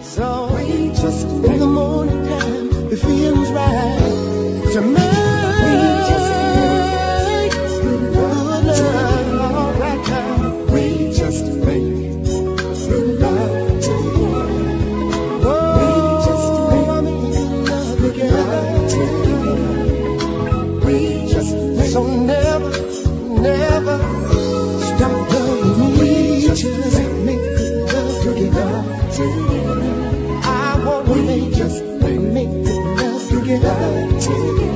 So we just in the morning time, it feels right to make good love all right now. We just make good love together. We just make good love together. We just so never stop loving me. Just make good love together. I want to make good love together.